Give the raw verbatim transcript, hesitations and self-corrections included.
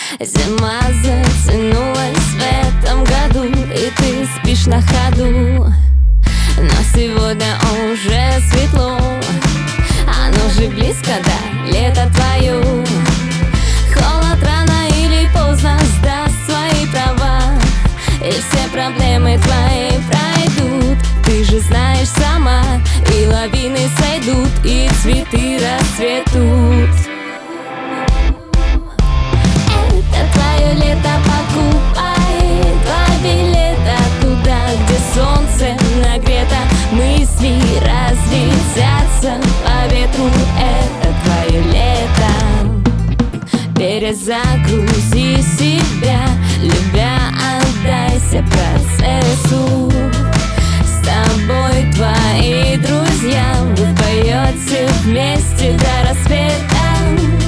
Зима затянулась в этом году, и ты спишь на ходу. Но сегодня уже светло, оно же близко, да, лето твое. Холод рано или поздно сдаст свои права, и все проблемы твои пройдут. Ты же знаешь сама, и лавины сойдут, и цветы расцветут. Это твое лето, покупай два билета туда, где солнце нагрето, мысли разлетятся по ветру. Это твое лето. Перезагрузи себя, любя, отдайся процессу. С тобой твои друзья, вы поете вместе до рассвета.